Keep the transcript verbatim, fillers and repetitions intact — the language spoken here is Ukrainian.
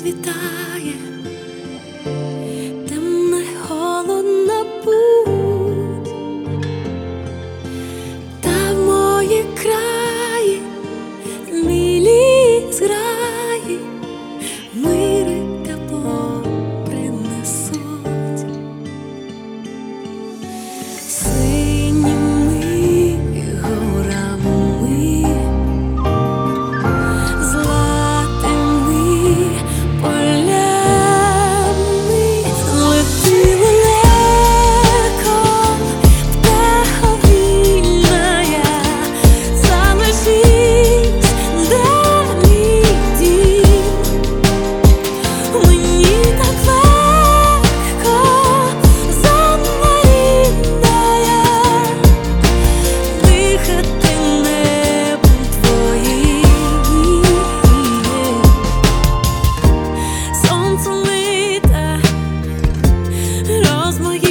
розцвітає, темна й холодна путь, та в мої краї милі зграї мир і тепло принесуть. Синіми горами, златими полями летіли легко, птаха вільная, залишись, де мій дім. Мені так легко, земля рідная, дихати небом твоїм. Сонце мита розмоє